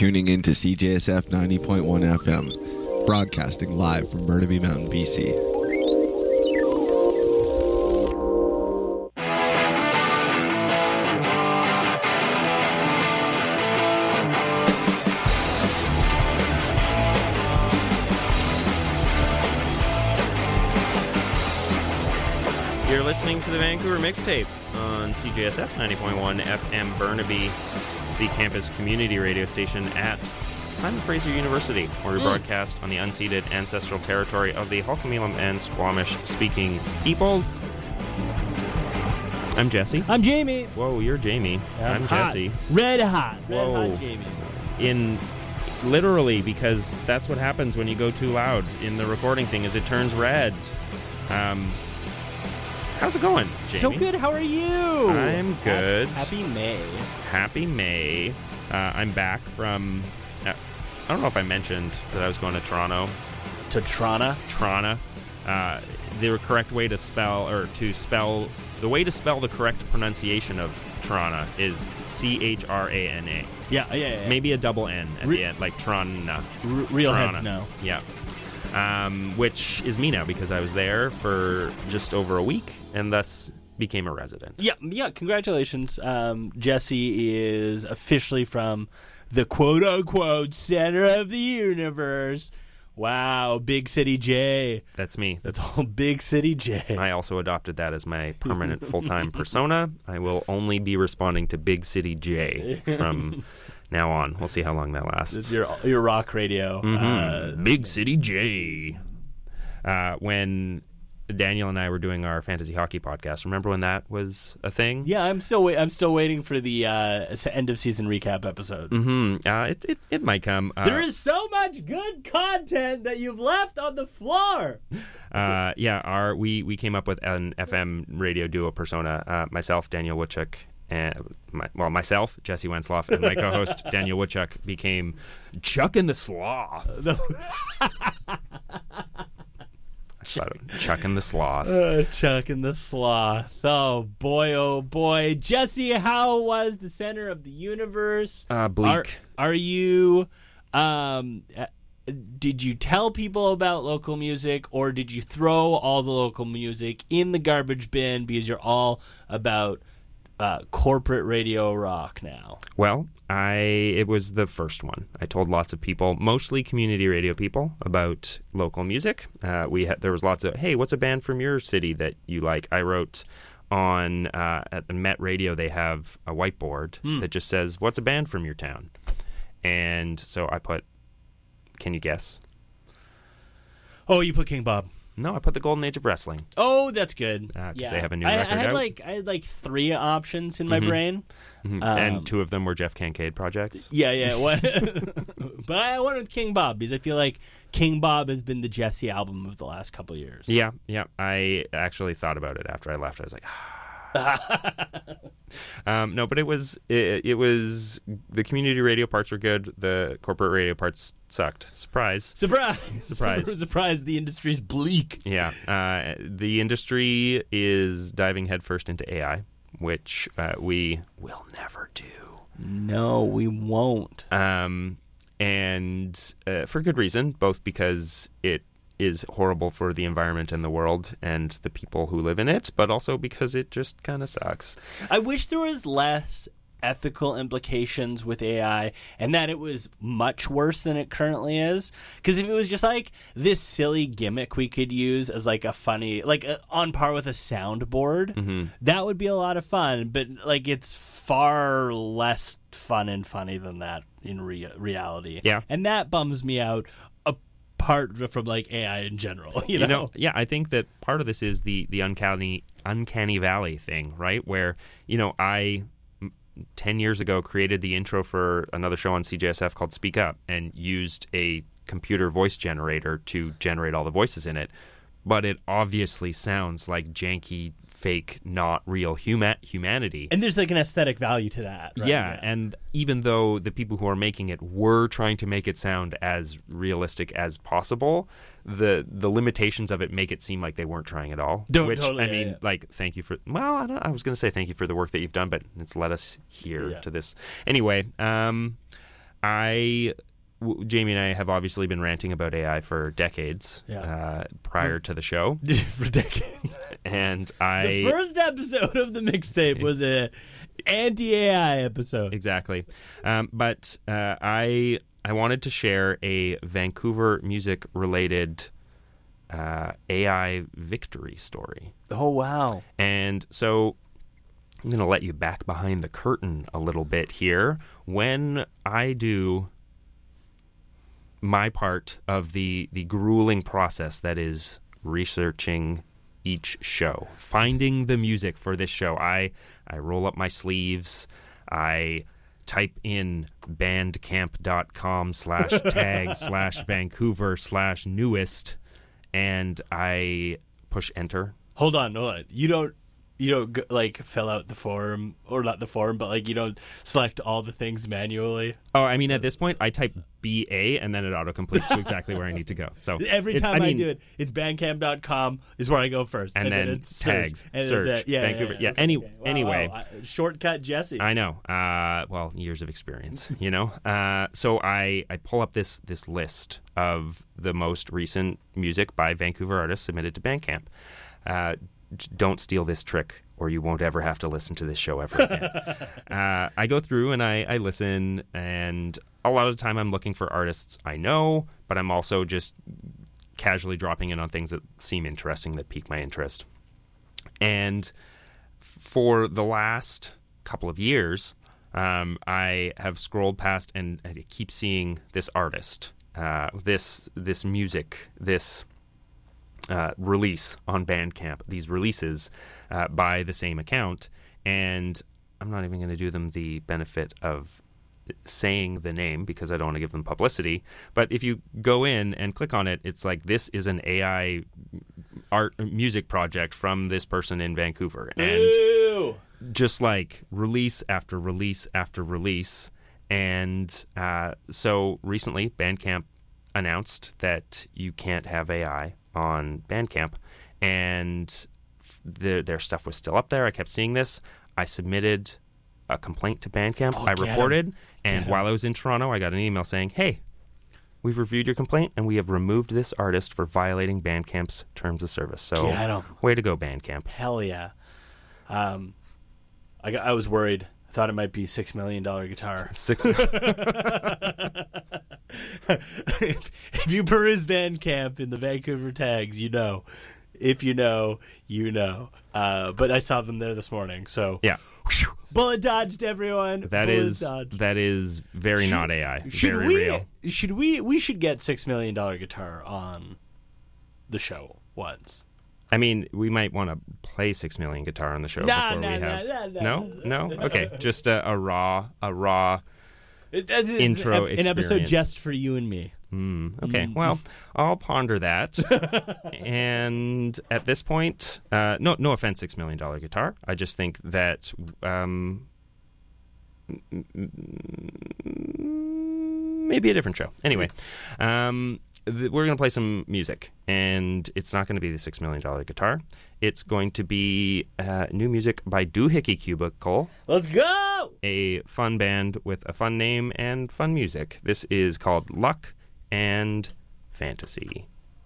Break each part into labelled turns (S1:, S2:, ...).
S1: Tuning in to CJSF 90.1 FM, broadcasting live from Burnaby Mountain, BC.
S2: You're listening to the Vancouver Mixtape on CJSF 90.1 FM Burnaby, the campus community radio station at Simon Fraser University, where we broadcast on the unceded ancestral territory of the Hul'qumi'num and Squamish-speaking peoples. I'm Jesse.
S3: I'm Jamie.
S2: Whoa, you're Jamie. I'm
S3: hot.
S2: Jesse.
S3: Red hot.
S2: Whoa.
S3: Red hot Jamie.
S2: Literally, because that's what happens when you go too loud in the recording thing, is it turns red. How's it going, Jamie?
S3: So good. How are you?
S2: I'm good.
S3: Happy May.
S2: Happy May. I'm back from... I don't know if I mentioned that I was going to Toronto.
S3: To Toronto?
S2: Toronto. The correct way to spell, the way to spell the correct pronunciation of Toronto is C-H-R-A-N-A.
S3: Yeah.
S2: Maybe a double N at the end, like Toronto.
S3: Real
S2: Toronto.
S3: heads know.
S2: Yeah. Which is me now because I was there for just over a week and thus became a resident.
S3: Yeah. Congratulations. Jesse is officially from the quote-unquote center of the universe. Wow, Big City J.
S2: That's me.
S3: That's all Big City J.
S2: I also adopted that as my permanent full-time persona. I will only be responding to Big City J from now on. We'll see how long that lasts.
S3: It's your rock radio.
S2: Big City J. When Daniel and I were doing our fantasy hockey podcast, remember when that was a thing?
S3: Yeah, I'm still waiting for the end of season recap episode.
S2: It might come.
S3: There is so much good content that you've left on the floor.
S2: We came up with an FM radio duo persona. Myself, Daniel Woodchuck, and myself, Jesse Wensloff, and my co-host Daniel Woodchuck became Chuck and the Sloth. Chuck and the Sloth.
S3: Chuck and the Sloth. Oh boy. Jesse, how was the center of the universe?
S2: Bleak.
S3: Are you... did you tell people about local music, or did you throw all the local music in the garbage bin because you're all about corporate radio rock now?
S2: Well, it was the first one. I told lots of people, mostly community radio people, about local music. There was lots of, hey, what's a band from your city that you like? I wrote on at the Met Radio, they have a whiteboard that just says, what's a band from your town? And so I put, can you guess?
S3: Oh, you put King Bob.
S2: No, I put the Golden Age of Wrestling.
S3: Oh, that's good.
S2: Because they have a new record out.
S3: I had like 3 options in my brain.
S2: And 2 of them were Jeff Kincaid projects.
S3: Yeah. But I went with King Bob because I feel like King Bob has been the Jesse album of the last couple of years.
S2: Yeah. I actually thought about it after I left. I was like, no, but it was the community radio parts were good. The corporate radio parts sucked. Surprise!
S3: The industry's bleak.
S2: Yeah, the industry is diving headfirst into AI, which we will never do.
S3: No, we won't.
S2: And for good reason, both because it is horrible for the environment and the world and the people who live in it, but also because it just kind of sucks.
S3: I wish there was less ethical implications with AI and that it was much worse than it currently is. Because if it was just like this silly gimmick we could use as like a funny, like on par with a soundboard, that would be a lot of fun. But like it's far less fun and funny than that in reality.
S2: Yeah.
S3: And that bums me out. Apart from like AI in general, you know?
S2: Yeah, I think that part of this is the uncanny valley thing, right? Where, I 10 years ago created the intro for another show on CJSF called Speak Up and used a computer voice generator to generate all the voices in it. But it obviously sounds like janky, fake, not real humanity.
S3: And there's like an aesthetic value to that. Right?
S2: Yeah, and even though the people who are making it were trying to make it sound as realistic as possible, the limitations of it make it seem like they weren't trying at all. Like, thank you for... Well, I was going to say thank you for the work that you've done, but it's led us here to this. Anyway, Jamie and I have obviously been ranting about AI for decades prior to the show.
S3: For decades.
S2: And
S3: the first episode of the mixtape was a anti-AI episode.
S2: Exactly. But I wanted to share a Vancouver music-related AI victory story.
S3: Oh, wow.
S2: And so I'm going to let you back behind the curtain a little bit here. When I do my part of the grueling process that is researching each show, finding the music for this show, I roll up my sleeves, I type in bandcamp.com/tag/Vancouver/newest, and I push enter.
S3: Hold on. You don't like fill out the form, or not the form, but like you don't select all the things manually.
S2: Oh, I mean, at this point, I type BA and then it autocompletes to exactly where I need to go. So
S3: every time I do it, it's bandcamp.com is where I go first,
S2: and then
S3: it's
S2: tags, search, Vancouver.
S3: Okay.
S2: Anyway,
S3: wow. Shortcut Jesse.
S2: I know. Well, years of experience, you know. So I pull up this list of the most recent music by Vancouver artists submitted to Bandcamp. Don't steal this trick, or you won't ever have to listen to this show ever again. I go through and I listen, and a lot of the time I'm looking for artists I know, but I'm also just casually dropping in on things that seem interesting, that pique my interest. And for the last couple of years, I have scrolled past and I keep seeing this artist, this music, this release on Bandcamp, these releases by the same account, and I'm not even going to do them the benefit of saying the name because I don't want to give them publicity, but if you go in and click on it, it's like, this is an AI art music project from this person in Vancouver. And
S3: Ew.
S2: Just like release after release after release. And so recently Bandcamp announced that you can't have AI on Bandcamp, and their stuff was still up there. I kept seeing this. I submitted a complaint to Bandcamp. I reported, and while I was in Toronto, I got an email saying, "Hey, we've reviewed your complaint, and we have removed this artist for violating Bandcamp's terms of service." So, way to go, Bandcamp!
S3: Hell yeah! I was worried. I thought it might be $6 million guitar. If you peruse Bandcamp in the Vancouver tags, you know. If you know, you know. But I saw them there this morning, so
S2: yeah.
S3: Bullet dodged, everyone.
S2: That is very not AI. Very real.
S3: We should get $6 million guitar on the show once.
S2: I mean, we might want to play 6 Million guitar on the show before we have. No. Okay, just a raw intro experience.
S3: An episode just for you and me.
S2: Okay, well, I'll ponder that. And at this point, no offense, $6 Million guitar. I just think that maybe a different show. Anyway, we're going to play some music, and it's not going to be the $6 Million guitar. It's going to be new music by Doohickey Cubicle.
S3: Let's go!
S2: A fun band with a fun name and fun music. This is called Luck and Fantasy.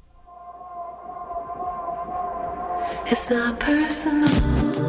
S4: It's not personal.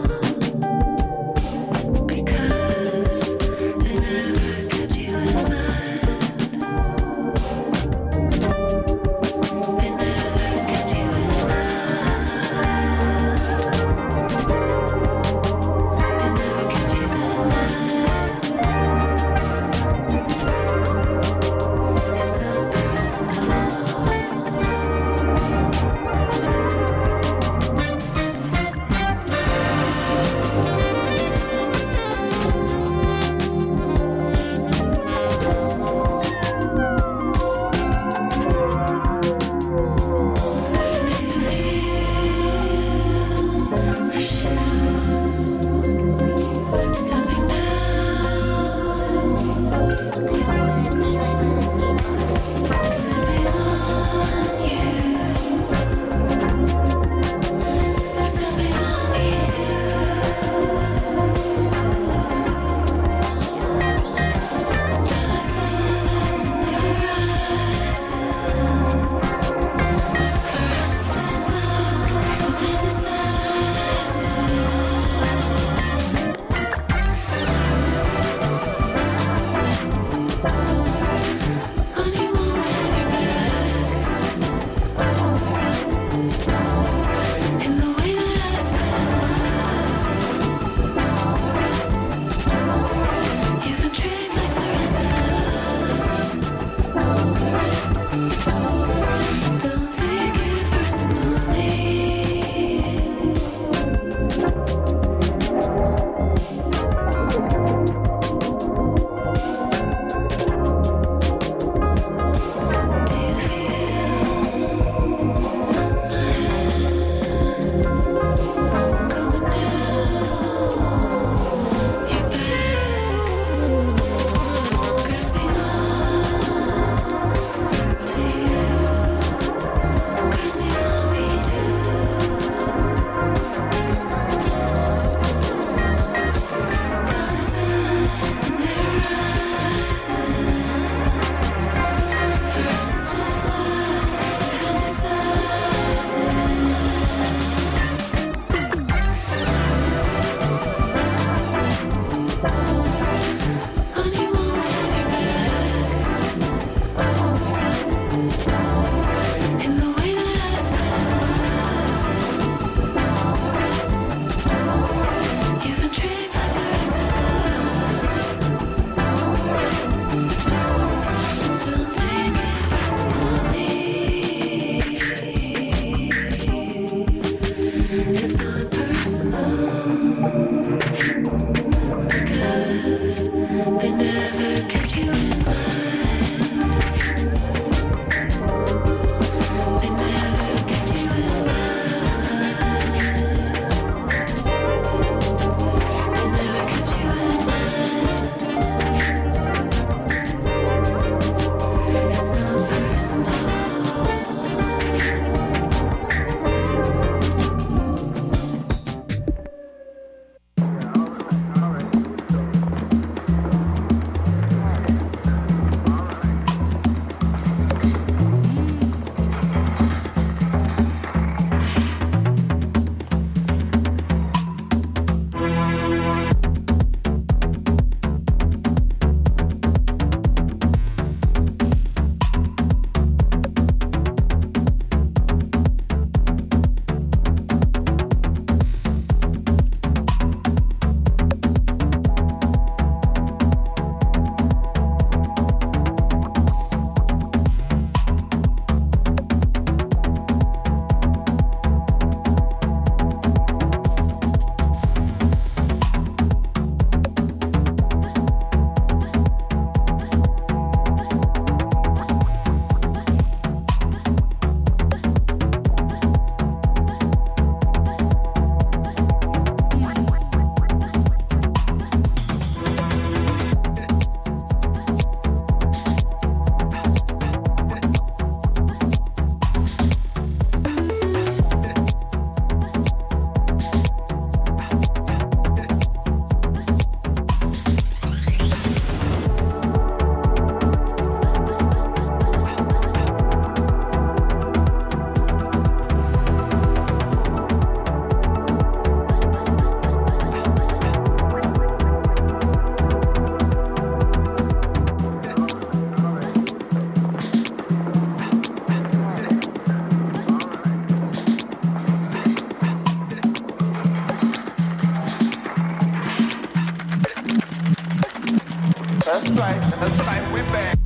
S5: That's right, we're back.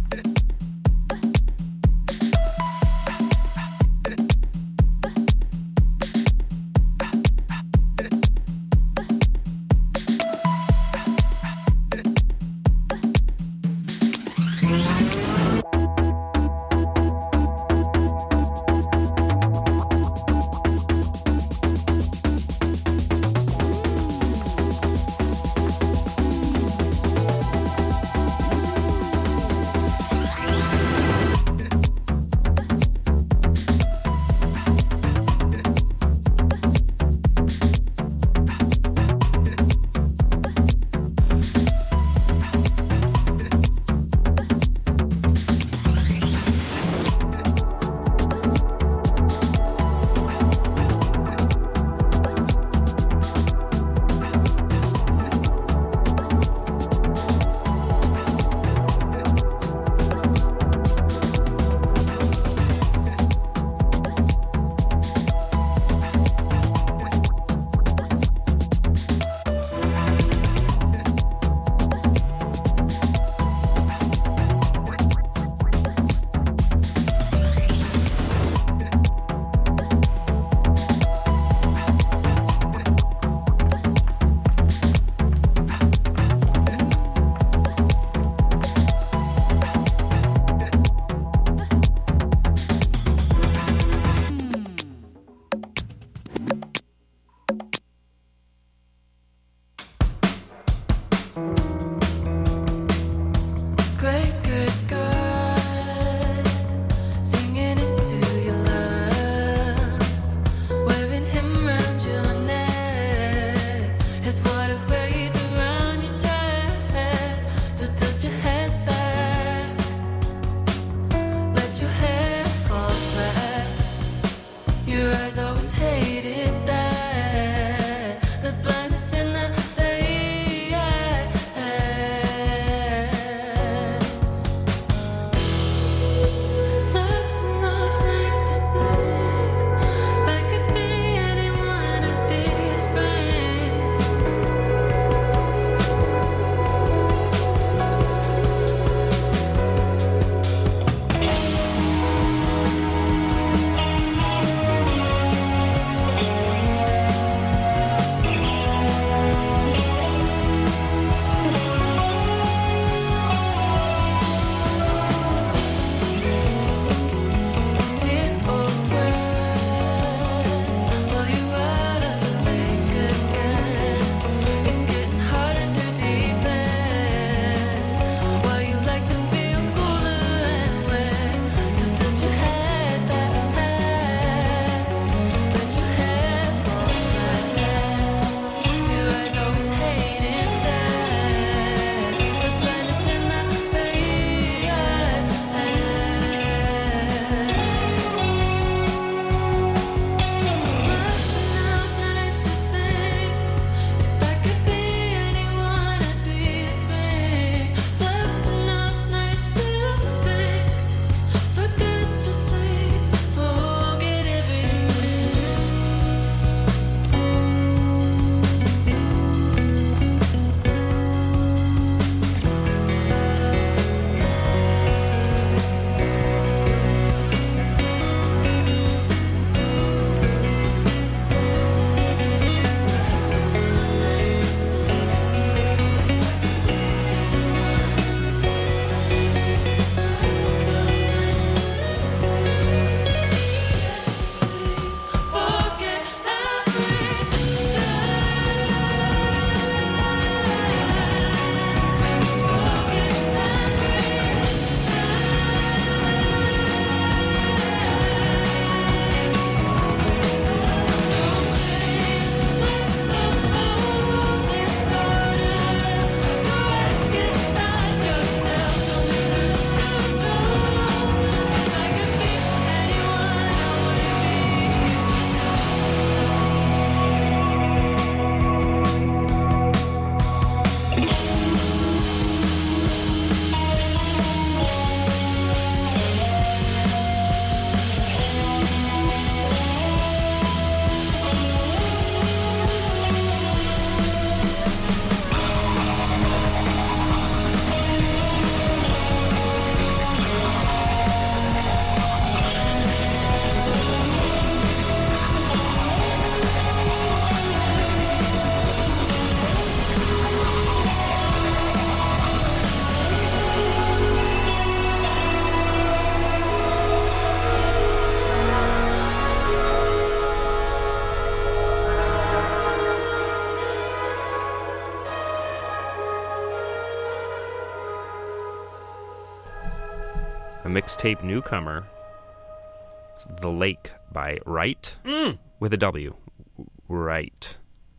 S2: a mixtape newcomer. It's The Lake by Wright with a W. Wright.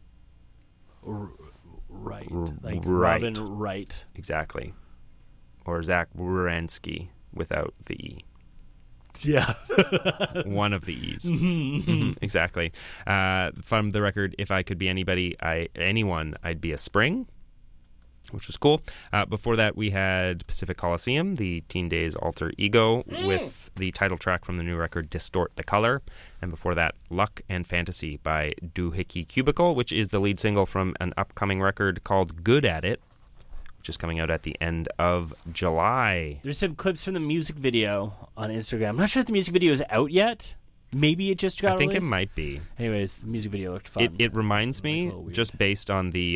S3: Right. Like
S2: Right.
S3: Robin Wright.
S2: Exactly. Or Zach Wierenski without the E.
S3: Yeah.
S2: One of the E's. Mhm, exactly. From the record, If I Could Be Anyone, I'd Be a Spring, which was cool. Before that, we had Pacific Coliseum, the Teen Days Alter Ego, with the title track from the new record, Distort the Color. And before that, Luck and Fantasy by Doohickey Cubicle, which is the lead single from an upcoming record called Good at It, which is coming out at the end of July.
S3: There's some clips from the music video on Instagram. I'm not sure if the music video is out yet. Maybe it just got
S2: I think
S3: released.
S2: it might be.
S3: Anyways, the music video looked fun.
S2: It reminds me,
S3: a little weird.
S2: just based on the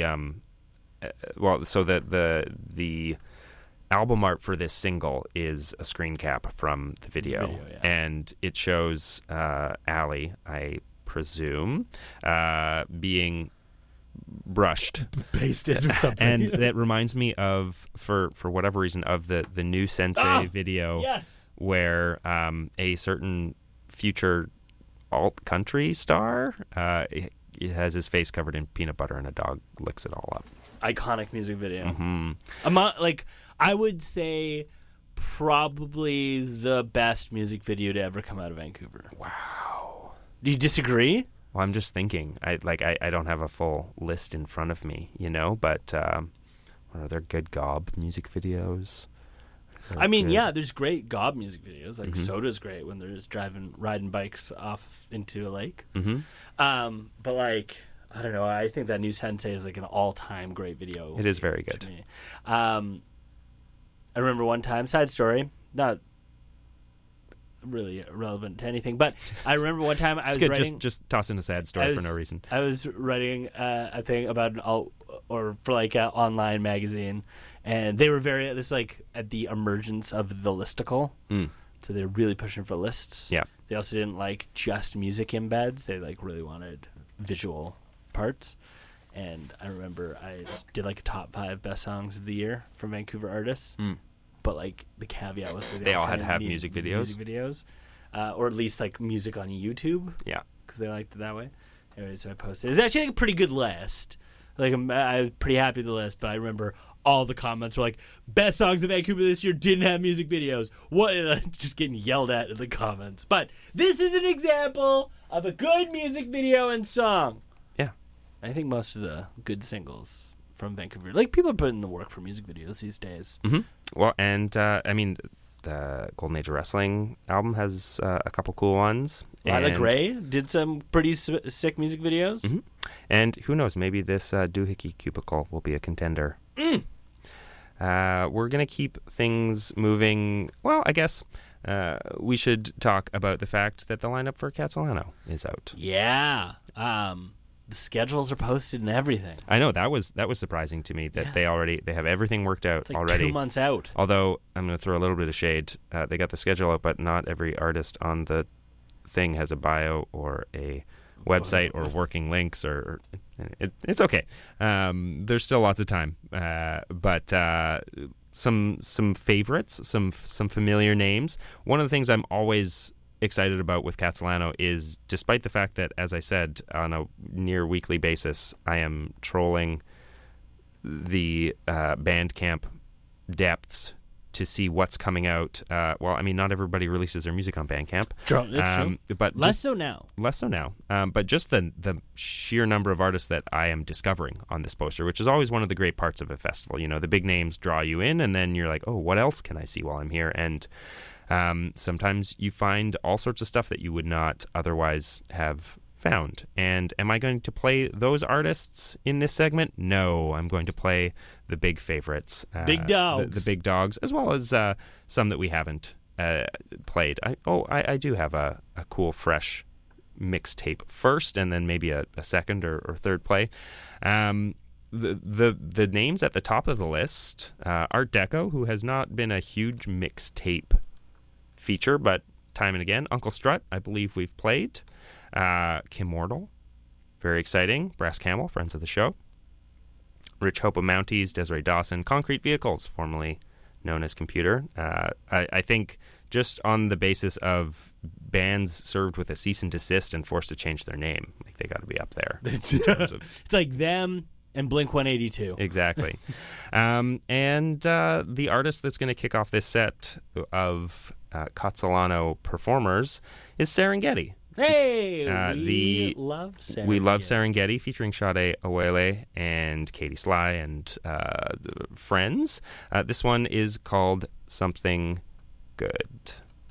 S2: the album art for this single is a screen cap from the video,
S3: yeah.
S2: and it shows Allie, I presume, being brushed,
S3: pasted or something.
S2: and that reminds me of, for whatever reason, of the new Sensei video,
S3: yes.
S2: where a certain future alt country star he has his face covered in peanut butter and a dog licks it all up.
S3: Iconic music video.
S2: Mm-hmm.
S3: I would say probably the best music video to ever come out of Vancouver.
S2: Wow.
S3: Do you disagree?
S2: Well, I'm just thinking. I don't have a full list in front of me, but what are there good gob music videos?
S3: I mean, yeah, there's great gob music videos. Like Soda's great when they're just riding bikes off into a lake.
S2: Mm-hmm.
S3: But like, I don't know. I think that new Sensei is like an all-time great video.
S2: It is very
S3: to
S2: good.
S3: me. I remember one time, side story, not really relevant to anything, but I remember one time I was
S2: good.
S3: writing.
S2: Just toss in a sad story for no reason.
S3: I was writing a thing about an online magazine, and they were this like at the emergence of the listicle. So they're really pushing for lists.
S2: Yeah.
S3: They also didn't like just music embeds. They like really wanted visual parts. And I remember I just did like a top 5 best songs of the year from Vancouver artists. But like the caveat was that
S2: They all had
S3: kind
S2: to
S3: of
S2: have
S3: need
S2: music videos?
S3: music videos, or at least like music on YouTube.
S2: Yeah.
S3: Because they liked it that way. Anyway, so I posted. It's actually like a pretty good list. Like I'm pretty happy with the list, but I remember all the comments were like, "Best songs of Vancouver this year didn't have music videos." What? And I'm just getting yelled at in the comments. But this is an example of a good music video and song.
S2: Yeah.
S3: I think most of the good singles from Vancouver, like people are putting in the work for music videos these days.
S2: Mm-hmm. Well, and I mean, the Golden Age of Wrestling album has a couple cool ones.
S3: Lana
S2: and,
S3: Gray did some pretty sick music videos.
S2: Mm-hmm. And who knows, maybe this Doohickey Cubicle will be a contender. We're going to keep things moving. Well, I guess we should talk about the fact that the lineup for Catalano is out.
S3: Yeah. The schedules are posted and everything.
S2: I know, that was surprising to me that they have everything worked out
S3: It's like
S2: already.
S3: 2 months out.
S2: Although I'm going to throw a little bit of shade. They got the schedule out, but not every artist on the thing has a bio or a website or working links, or it's okay. There's still lots of time, but some favorites, some familiar names. One of the things I'm always excited about with Catalano is, despite the fact that, as I said, on a near weekly basis, I am trolling the Bandcamp depths to see what's coming out. Well, I mean, not everybody releases their music on Bandcamp.
S3: True.
S2: But
S3: Less so now.
S2: Less so now. But just the sheer number of artists that I am discovering on this poster, which is always one of the great parts of a festival. You know, the big names draw you in, and then you're like, oh, what else can I see while I'm here? And sometimes you find all sorts of stuff that you would not otherwise have found. And am I going to play those artists in this segment? No, I'm going to play the big favorites.
S3: Big dogs.
S2: The big dogs, as well as some that we haven't played. I do have a cool, fresh mixtape first, and then maybe a second or third play. The names at the top of the list, Art Deco, who has not been a huge mixtape feature, but time and again. Uncle Strut, I believe we've played. Kim Wardle, very exciting. Brass Camel, friends of the show. Rich Hope of Mounties, Desiree Dawson. Concrete Vehicles, formerly known as Computer. I think just on the basis of bands served with a cease and desist and forced to change their name, like they got to be up there. In terms of,
S3: It's like them and Blink-182.
S2: exactly. And the artist that's going to kick off this set of Catalano performers is Serengeti.
S3: Hey,
S2: we
S3: love Serengeti.
S2: We love Serengeti, featuring Sade Awele and Katie Sly and friends. This one is called Something Good.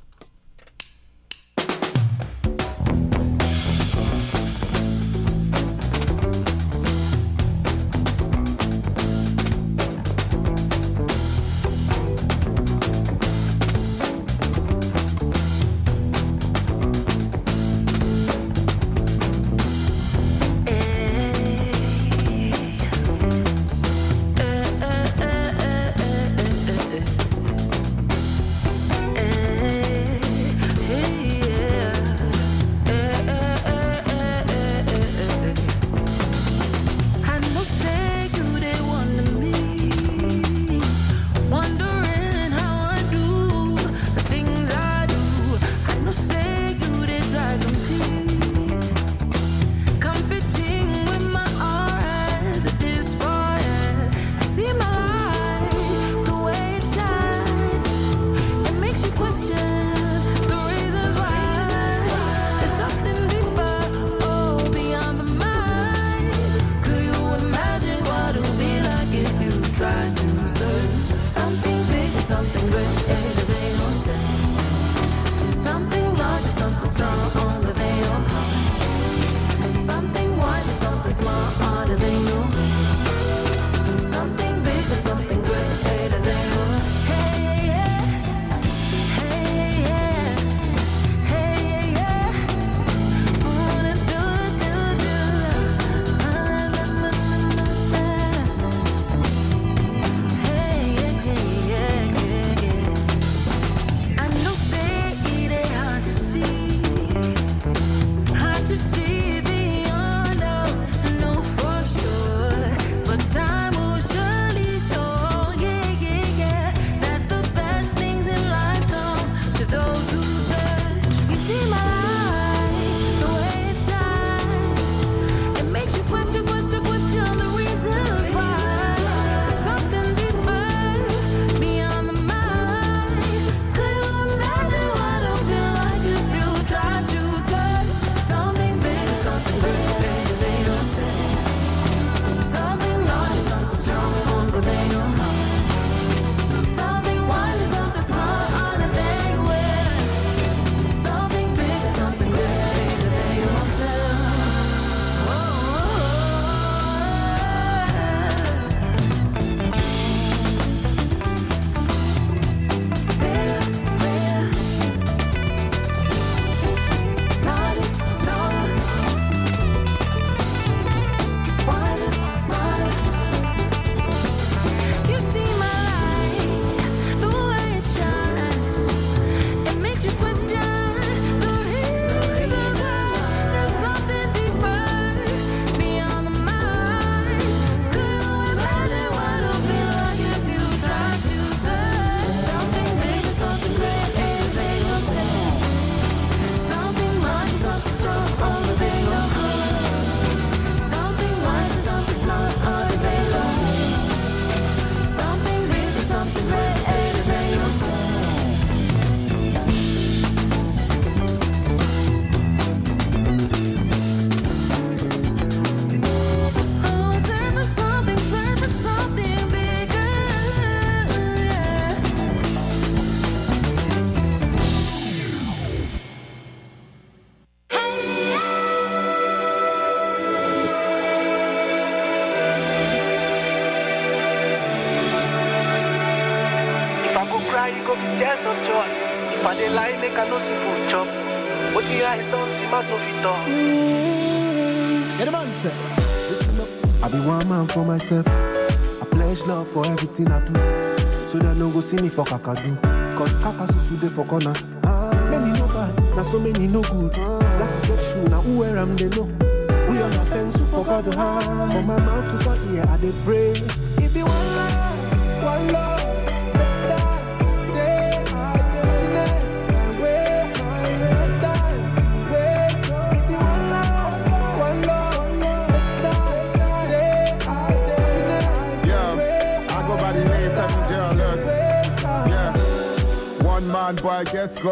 S5: cry, you go be tears of joy. If I dey lie, make I no see food chop. What the eyes don't see, mouth no fit talk.
S6: Yeah, the man said, I be one man for myself. I pledge love for everything I do. So they no go see me for kakadu. Cause kaka susu dey for corner. Many no bad, now so many no good. Life get shoe, now who wear am they know. We on a pencil for God to have. From my mouth to God, yeah, I dey pray. It be one love, next time.
S7: I get God.